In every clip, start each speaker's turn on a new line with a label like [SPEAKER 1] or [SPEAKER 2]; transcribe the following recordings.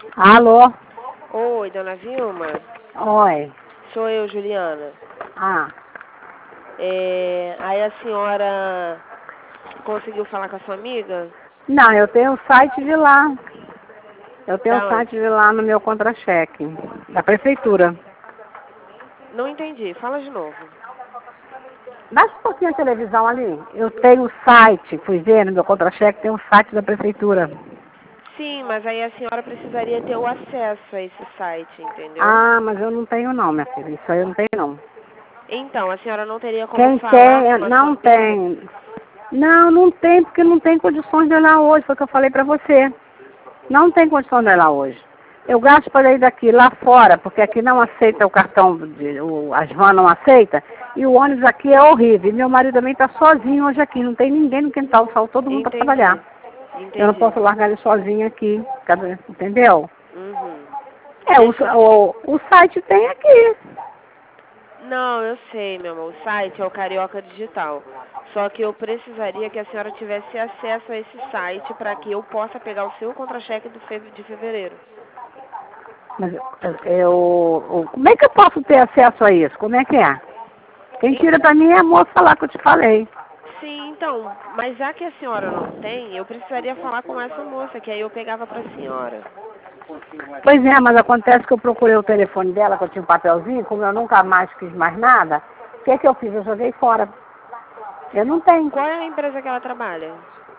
[SPEAKER 1] Alô?
[SPEAKER 2] Oi, dona Vilma.
[SPEAKER 1] Oi.
[SPEAKER 2] Sou eu, Juliana.
[SPEAKER 1] Ah,
[SPEAKER 2] Aí a senhora conseguiu falar com a sua amiga?
[SPEAKER 1] não, eu tenho o site de lá. Eu tenho o
[SPEAKER 2] Da
[SPEAKER 1] site
[SPEAKER 2] onde?
[SPEAKER 1] de lá no meu contra-cheque, da prefeitura.
[SPEAKER 2] Não entendi. Fala de novo.
[SPEAKER 1] Dá um pouquinho a televisão ali. Eu tenho o site, fui ver no meu contra-cheque, tem o site da prefeitura.
[SPEAKER 2] Sim, mas aí a senhora precisaria ter o acesso a esse site, entendeu?
[SPEAKER 1] Ah, mas eu não tenho não, minha filha. Isso aí eu não tenho não.
[SPEAKER 2] Então, a senhora não teria como
[SPEAKER 1] Quem
[SPEAKER 2] falar
[SPEAKER 1] tem,
[SPEAKER 2] com a sua
[SPEAKER 1] não
[SPEAKER 2] amiga?
[SPEAKER 1] tem. Não, não tem, porque não tem condições de olhar hoje, foi o que eu falei pra você. Não tem condição de olhar hoje. Eu gasto para ir daqui lá fora, porque aqui não aceita o cartão, as vans não aceita, e o ônibus aqui é horrível. E meu marido também está sozinho hoje aqui, não tem ninguém no quintal, só todo mundo para trabalhar.
[SPEAKER 2] Entendi.
[SPEAKER 1] Eu não
[SPEAKER 2] Entendi.
[SPEAKER 1] posso largar ele sozinho aqui, entendeu?
[SPEAKER 2] Uhum.
[SPEAKER 1] É,
[SPEAKER 2] Deixa...
[SPEAKER 1] o site tem aqui.
[SPEAKER 2] Não, eu sei, meu amor. O site é o Carioca Digital. Só que eu precisaria que a senhora tivesse acesso a esse site para que eu possa pegar o seu contra-cheque de fevereiro.
[SPEAKER 1] Mas como é que eu posso ter acesso a isso? Como é que é? Quem
[SPEAKER 2] En-
[SPEAKER 1] tira para mim é a moça lá que eu te falei.
[SPEAKER 2] Sim, então, mas já que a senhora não tem, eu precisaria falar com essa moça, que aí eu pegava para a senhora.
[SPEAKER 1] Pois é, mas acontece que eu procurei o telefone dela, que eu tinha um papelzinho, como eu nunca mais fiz mais nada, o que eu fiz? Eu joguei fora. Eu não tenho.
[SPEAKER 2] Qual é a empresa que ela trabalha?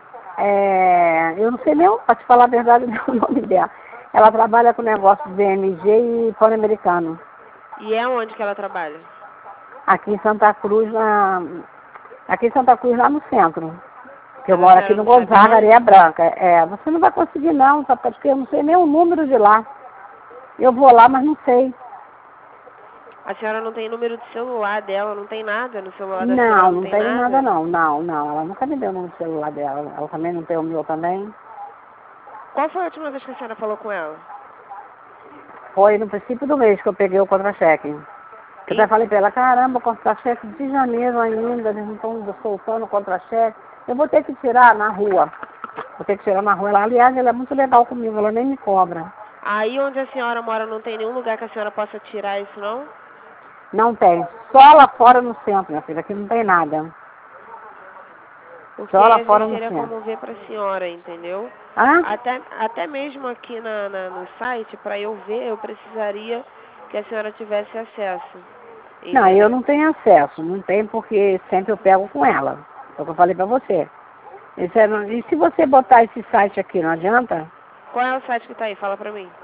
[SPEAKER 1] Eu não sei nem, para te falar a verdade, o nome dela. Ela trabalha com negócio de BMG e Pan-Americano.
[SPEAKER 2] E é onde que ela trabalha?
[SPEAKER 1] Aqui em Santa Cruz, aqui em Santa Cruz, lá no centro. Que eu
[SPEAKER 2] Mas a
[SPEAKER 1] moro aqui
[SPEAKER 2] senhora
[SPEAKER 1] no
[SPEAKER 2] não sabe
[SPEAKER 1] Gonzaga, Areia
[SPEAKER 2] onde?
[SPEAKER 1] Branca. Você não vai conseguir não, sabe? Porque eu não sei nem o número de lá. Eu vou lá, mas não sei.
[SPEAKER 2] A senhora não tem número de celular dela, não tem nada no celular da senhora,
[SPEAKER 1] Não,
[SPEAKER 2] não
[SPEAKER 1] não
[SPEAKER 2] tem
[SPEAKER 1] tenho nada
[SPEAKER 2] nada?
[SPEAKER 1] não. Não, não. Ela nunca me deu o número de celular dela. Ela também não tem o meu também.
[SPEAKER 2] Qual foi a última vez que a senhora falou com ela?
[SPEAKER 1] Foi no princípio do mês que eu peguei o contra-cheque. Eu até
[SPEAKER 2] E
[SPEAKER 1] falei pra ela, caramba, contra-cheque de janeiro ainda, eles não estão soltando o contra-cheque. Eu vou ter que tirar na rua. Vou ter que tirar na rua. Ela, aliás, ela é muito legal comigo, ela nem me cobra.
[SPEAKER 2] aí onde a senhora mora não tem nenhum lugar que a senhora possa tirar isso, não?
[SPEAKER 1] Não tem. Só lá fora no centro, minha filha, aqui não tem nada.
[SPEAKER 2] Porque
[SPEAKER 1] Só
[SPEAKER 2] aí
[SPEAKER 1] lá
[SPEAKER 2] a
[SPEAKER 1] fora
[SPEAKER 2] gente
[SPEAKER 1] no
[SPEAKER 2] teria
[SPEAKER 1] centro.
[SPEAKER 2] como ver para a senhora, entendeu?
[SPEAKER 1] Ah?
[SPEAKER 2] Até mesmo aqui no site, para eu ver, eu precisaria que a senhora tivesse acesso,
[SPEAKER 1] Não, eu
[SPEAKER 2] entendeu?
[SPEAKER 1] não tenho acesso. Não tem porque sempre eu pego com ela. É o que eu falei pra você. E se você botar esse site aqui, não adianta?
[SPEAKER 2] Qual é o site que tá aí? Fala pra mim.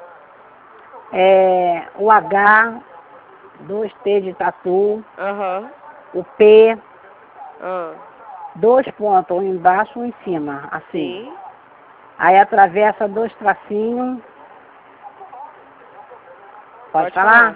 [SPEAKER 1] O H, 2T de tatu,
[SPEAKER 2] Aham.
[SPEAKER 1] o P,
[SPEAKER 2] Ah.
[SPEAKER 1] 2 pontos, um embaixo, um em cima, assim.
[SPEAKER 2] Sim.
[SPEAKER 1] Aí atravessa 2 tracinhos, pode
[SPEAKER 2] Pode
[SPEAKER 1] falar?
[SPEAKER 2] falar.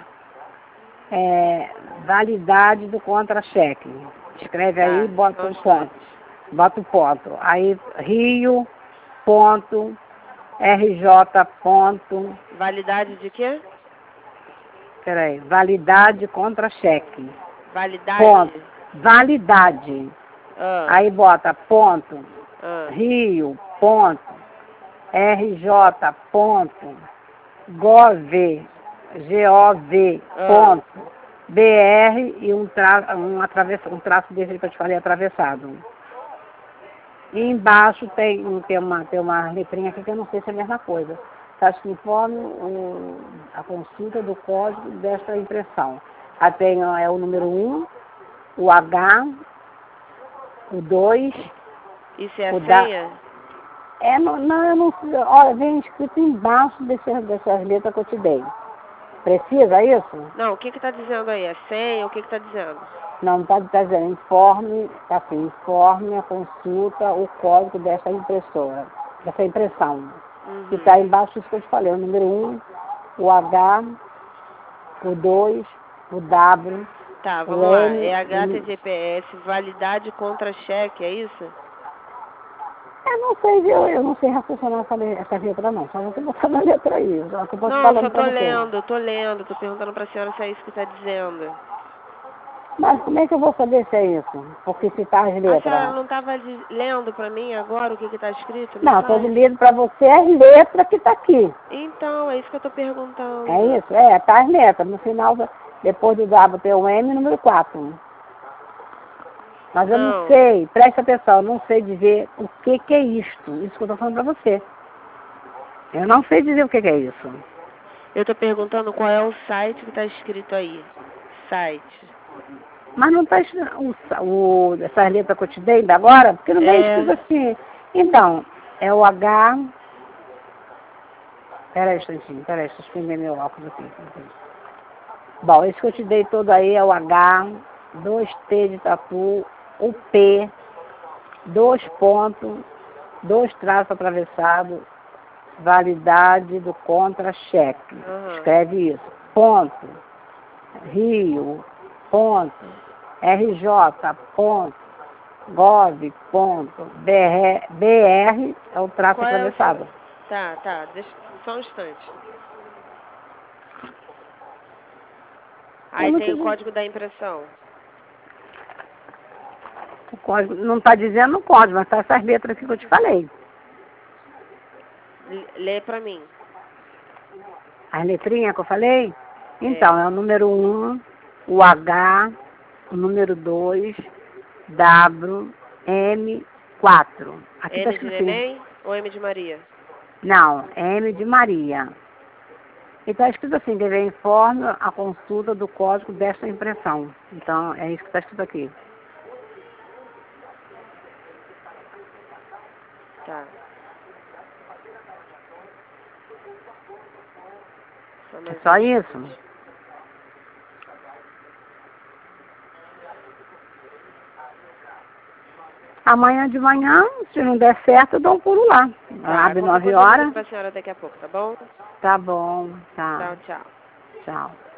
[SPEAKER 1] Validade do contra-cheque. Escreve aí e
[SPEAKER 2] Tá.
[SPEAKER 1] bota
[SPEAKER 2] Só um
[SPEAKER 1] um ponto.
[SPEAKER 2] instante.
[SPEAKER 1] Bota o ponto. Aí Rio, ponto, RJ, ponto.
[SPEAKER 2] Validade de quê?
[SPEAKER 1] Peraí, validade contra-cheque. Ponto.
[SPEAKER 2] Validade.
[SPEAKER 1] Validade.
[SPEAKER 2] Ah.
[SPEAKER 1] Aí bota ponto,
[SPEAKER 2] Ah.
[SPEAKER 1] Rio, ponto, RJ, ponto, Gov, GOV,
[SPEAKER 2] Ah.
[SPEAKER 1] ponto, BR e um traço desse que eu te falei atravessado. E embaixo tem uma letrinha aqui que eu não sei se é a mesma coisa. Está escrito informe a consulta do código desta impressão. Aí tem o número 1, o H, o 2,
[SPEAKER 2] Isso é a
[SPEAKER 1] o da.
[SPEAKER 2] senha?
[SPEAKER 1] Não, eu não sei. Olha, vem escrito embaixo dessas letras que eu te dei. Precisa isso?
[SPEAKER 2] Não, o que que tá dizendo aí? É senha? O que que tá dizendo?
[SPEAKER 1] Não, está dizendo informe, tá assim, informe a consulta, o código dessa impressora, dessa impressão. Que
[SPEAKER 2] Uhum.
[SPEAKER 1] está embaixo isso que eu te falei, o número 1, o H, o 2, o W,
[SPEAKER 2] Tá,
[SPEAKER 1] o
[SPEAKER 2] vamos lá.
[SPEAKER 1] N,
[SPEAKER 2] É HTTPS, validade contra cheque, é isso?
[SPEAKER 1] eu não sei, viu? Eu não sei raciocinar essa letra não, só você botar na letra aí, só que eu posso
[SPEAKER 2] Não,
[SPEAKER 1] falando
[SPEAKER 2] só
[SPEAKER 1] para
[SPEAKER 2] tô
[SPEAKER 1] você.
[SPEAKER 2] lendo, tô perguntando pra senhora se é isso que tá dizendo.
[SPEAKER 1] Mas como é que eu vou saber se é isso? Porque se tá as
[SPEAKER 2] A
[SPEAKER 1] letras.
[SPEAKER 2] senhora não estava lendo para mim agora o que está escrito?
[SPEAKER 1] Não, estou lendo para você as letras que tá aqui.
[SPEAKER 2] Então, é isso que eu estou perguntando.
[SPEAKER 1] É isso? É, tá as letras. No final, depois do W tem o M, número 4. Mas eu não sei, presta atenção, eu não sei dizer o que é isto. Isso que eu estou falando para você. Eu não sei dizer o que é isso.
[SPEAKER 2] Eu estou perguntando qual é o site que está escrito aí. Site.
[SPEAKER 1] Mas não está escrito essas letras que eu te dei ainda agora? Porque não vem escrito assim. Então, é o H... Pera aí, instantinho, deixa eu escrever meu óculos aqui. Bom, esse que eu te dei todo aí é o H, 2T de tatu, o P, 2 pontos, 2 traços atravessados, validade do contra-cheque. Escreve isso. Ponto, Rio, ponto, RJ, ponto, Gov, ponto, BR é o traço atravessado.
[SPEAKER 2] Tá, deixa só um instante. Aí tem o código da impressão.
[SPEAKER 1] O código, não está dizendo o código, mas está essas letras aqui que eu te falei.
[SPEAKER 2] Lê para mim.
[SPEAKER 1] As letrinhas que eu falei? Então, é o número 1, o H, o número 2, W, M, 4. Aqui
[SPEAKER 2] N de neném ou M de Maria?
[SPEAKER 1] Não, M de Maria. E está escrito assim, dever informe a consulta do código desta impressão. Então, é isso que está escrito aqui.
[SPEAKER 2] Tá.
[SPEAKER 1] É só isso? Amanhã de manhã, se não der certo, eu dou um pulo lá. Abre 9 horas.
[SPEAKER 2] Para a senhora daqui a pouco, tá bom?
[SPEAKER 1] Tá bom, tá.
[SPEAKER 2] Tchau.
[SPEAKER 1] Tchau.